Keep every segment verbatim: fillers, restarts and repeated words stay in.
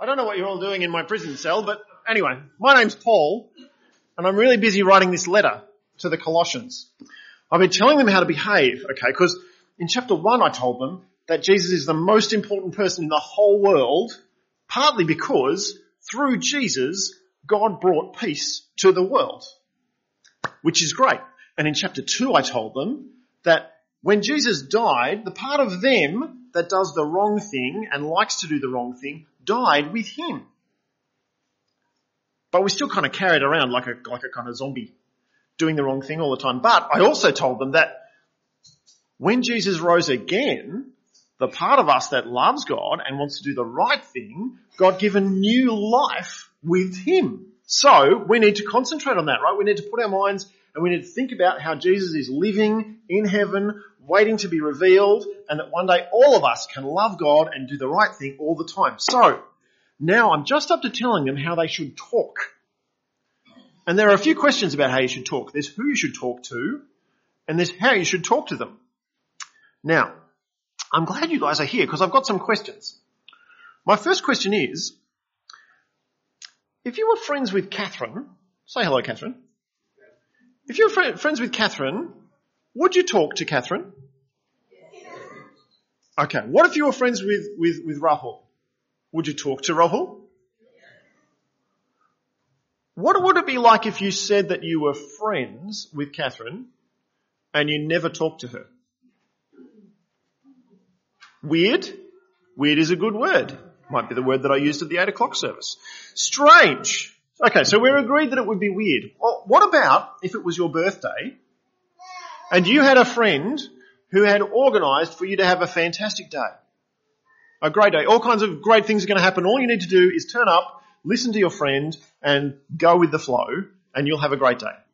I don't know what you're all doing in my prison cell, but anyway, my name's Paul, and I'm really busy writing this letter to the Colossians. I've been telling them how to behave, okay, because in chapter one I told them that Jesus is the most important person in the whole world, partly because through Jesus, God brought peace to the world, which is great. And in chapter two I told them that when Jesus died, the part of them that does the wrong thing and likes to do the wrong thing died with him. But we still kind of carry it around like a, like a kind of zombie, doing the wrong thing all the time. But I also told them that when Jesus rose again, the part of us that loves God and wants to do the right thing got given new life with him. So we need to concentrate on that, right? We need to put our minds and we need to think about how Jesus is living in heaven, waiting to be revealed, and that one day all of us can love God and do the right thing all the time. So now I'm just up to telling them how they should talk. And there are a few questions about how you should talk. There's who you should talk to, and there's how you should talk to them. Now, I'm glad you guys are here because I've got some questions. My first question is, if you were friends with Catherine, say hello, Catherine. If you were fr- friends with Catherine, would you talk to Catherine? Okay, what if you were friends with, with, with Rahul? Would you talk to Rahul? What would it be like if you said that you were friends with Catherine and you never talked to her? Weird? Weird is a good word. Might be the word that I used at the eight o'clock service. Strange. Okay, so we're agreed that it would be weird. Well, what about if it was your birthday and you had a friend who had organised for you to have a fantastic day? A great day. All kinds of great things are going to happen. All you need to do is turn up, listen to your friend and go with the flow and you'll have a great day.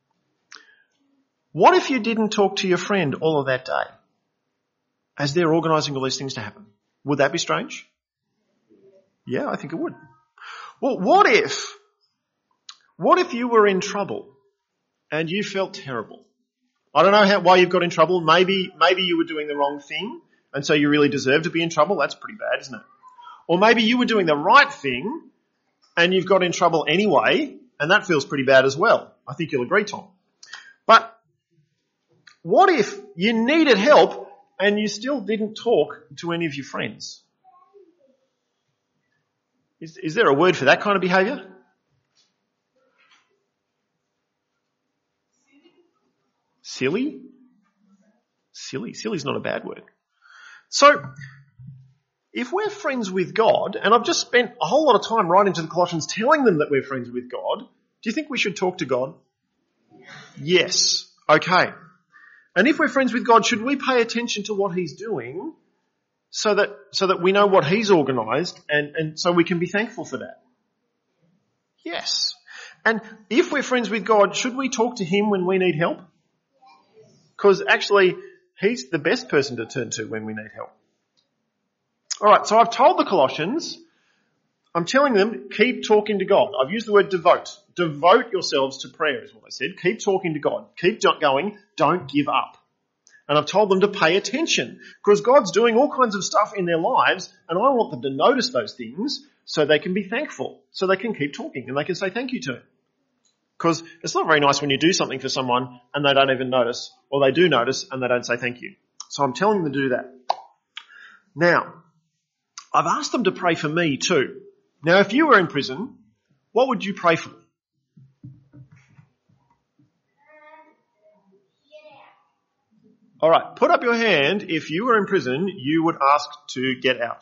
What if you didn't talk to your friend all of that day as they're organising all these things to happen? Would that be strange? Yeah, I think it would. Well, what if, what if you were in trouble and you felt terrible? I don't know how, why you've got in trouble. Maybe, maybe you were doing the wrong thing and so you really deserve to be in trouble. That's pretty bad, isn't it? Or maybe you were doing the right thing and you've got in trouble anyway, and that feels pretty bad as well. I think you'll agree, Tom. But what if you needed help and you still didn't talk to any of your friends? Is, is there a word for that kind of behaviour? Silly? Silly. Silly's not a bad word. So, if we're friends with God, and I've just spent a whole lot of time writing to the Colossians telling them that we're friends with God, do you think we should talk to God? Yes. Okay. And if we're friends with God, should we pay attention to what he's doing so that so that we know what he's organised and, and so we can be thankful for that? Yes. And if we're friends with God, should we talk to him when we need help? Because actually, he's the best person to turn to when we need help. All right, so I've told the Colossians, I'm telling them, keep talking to God. I've used the word devote. Devote yourselves to prayer is what I said. Keep talking to God. Keep going. Don't give up. And I've told them to pay attention because God's doing all kinds of stuff in their lives and I want them to notice those things so they can be thankful, so they can keep talking and they can say thank you to him. Because it's not very nice when you do something for someone and they don't even notice, or they do notice and they don't say thank you. So I'm telling them to do that. Now, I've asked them to pray for me too. Now, if you were in prison, what would you pray for? All right, put up your hand if you were in prison, you would ask to get out.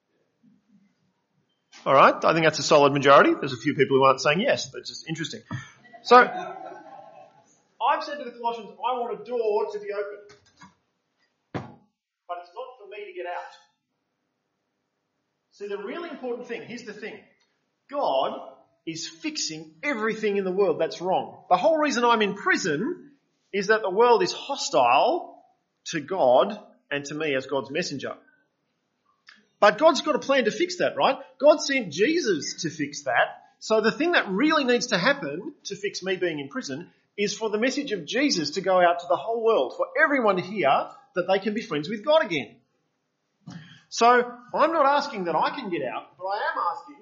All right, I think that's a solid majority. There's a few people who aren't saying yes. That's just interesting. So, I've said to the Colossians, I want a door to be open. But it's not for me to get out. See, the really important thing, here's the thing. God is fixing everything in the world that's wrong. The whole reason I'm in prison is that the world is hostile to God and to me as God's messenger. But God's got a plan to fix that, right? God sent Jesus to fix that. So the thing that really needs to happen to fix me being in prison is for the message of Jesus to go out to the whole world, for everyone to hear that they can be friends with God again. So I'm not asking that I can get out, but I am asking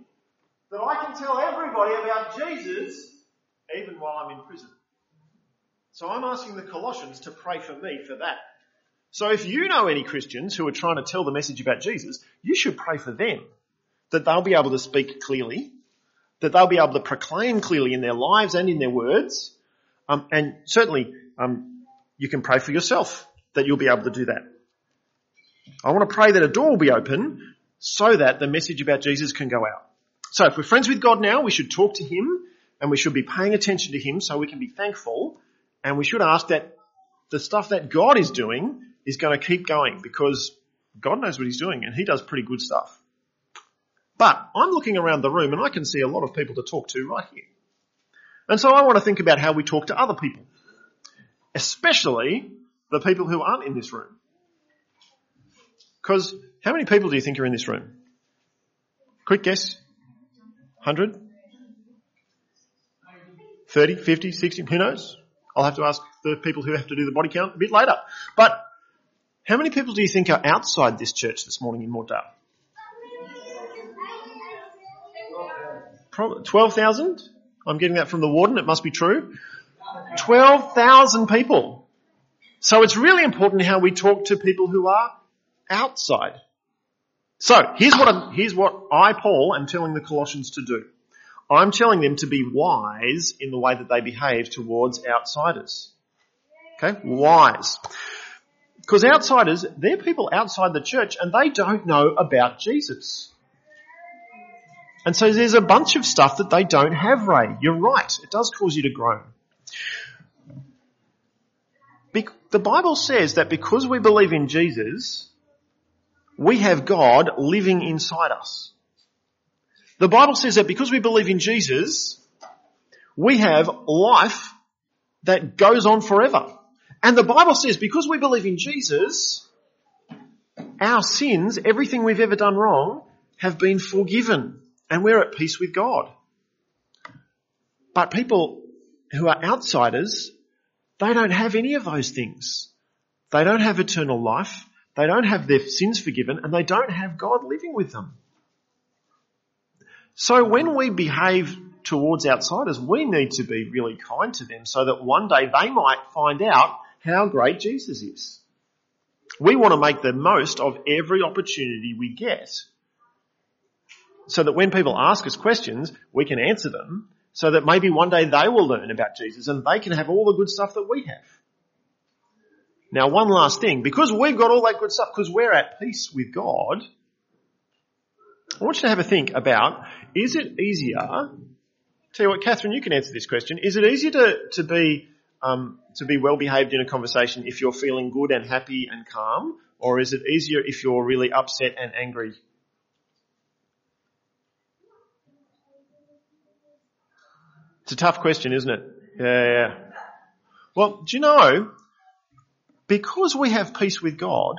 that I can tell everybody about Jesus even while I'm in prison. So I'm asking the Colossians to pray for me for that. So if you know any Christians who are trying to tell the message about Jesus, you should pray for them, that they'll be able to speak clearly, that they'll be able to proclaim clearly in their lives and in their words. Um, and certainly um, you can pray for yourself that you'll be able to do that. I want to pray that a door will be open so that the message about Jesus can go out. So if we're friends with God now, we should talk to him and we should be paying attention to him so we can be thankful, and we should ask that the stuff that God is doing is going to keep going, because God knows what he's doing and he does pretty good stuff. But I'm looking around the room and I can see a lot of people to talk to right here. And so I want to think about how we talk to other people, especially the people who aren't in this room. Because how many people do you think are in this room? Quick guess. one hundred? thirty, fifty, sixty, who knows? I'll have to ask the people who have to do the body count a bit later. But how many people do you think are outside this church this morning in Mortdale? twelve thousand? I'm getting that from the warden. It must be true. twelve thousand people. So it's really important how we talk to people who are outside. So here's what I'm, here's what I, Paul, am telling the Colossians to do. I'm telling them to be wise in the way that they behave towards outsiders. Okay? Wise. Because outsiders, they're people outside the church and they don't know about Jesus. And so there's a bunch of stuff that they don't have, Ray. You're right. It does cause you to groan. Be- the Bible says that because we believe in Jesus, we have God living inside us. The Bible says that because we believe in Jesus, we have life that goes on forever. And the Bible says because we believe in Jesus, our sins, everything we've ever done wrong, have been forgiven and we're at peace with God. But people who are outsiders, they don't have any of those things. They don't have eternal life, they don't have their sins forgiven, and they don't have God living with them. So when we behave towards outsiders, we need to be really kind to them so that one day they might find out how great Jesus is. We want to make the most of every opportunity we get so that when people ask us questions, we can answer them so that maybe one day they will learn about Jesus and they can have all the good stuff that we have. Now, one last thing, because we've got all that good stuff, because we're at peace with God, I want you to have a think about, is it easier, tell you what, Catherine, you can answer this question, is it easier to, to be um, to be well behaved in a conversation if you're feeling good and happy and calm, or is it easier if you're really upset and angry? It's a tough question, isn't it? Yeah. Well, do you know, because we have peace with God,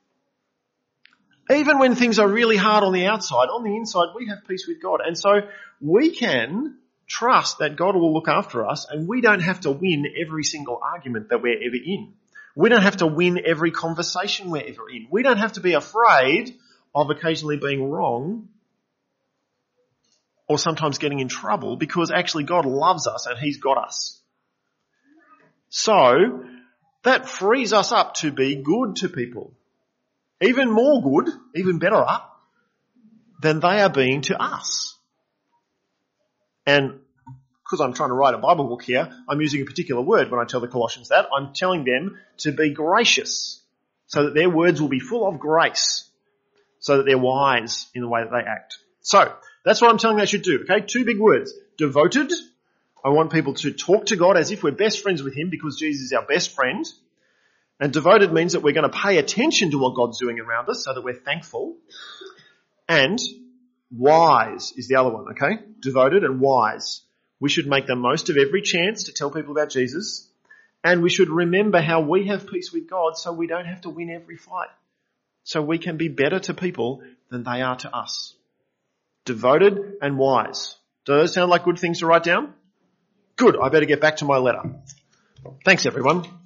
even when things are really hard on the outside, on the inside we have peace with God. And so we can trust that God will look after us and we don't have to win every single argument that we're ever in. We don't have to win every conversation we're ever in. We don't have to be afraid of occasionally being wrong or sometimes getting in trouble, because actually God loves us and he's got us. So that frees us up to be good to people. Even more good, even better than they are being to us. And because I'm trying to write a Bible book here, I'm using a particular word when I tell the Colossians that. I'm telling them to be gracious so that their words will be full of grace, so that they're wise in the way that they act. So that's what I'm telling them they should do, okay? Two big words. Devoted. I want people to talk to God as if we're best friends with him because Jesus is our best friend. And devoted means that we're going to pay attention to what God's doing around us so that we're thankful. And wise is the other one, okay? Devoted and wise. We should make the most of every chance to tell people about Jesus. And we should remember how we have peace with God so we don't have to win every fight. So we can be better to people than they are to us. Devoted and wise. Do those sound like good things to write down? Good. I better get back to my letter. Thanks, everyone.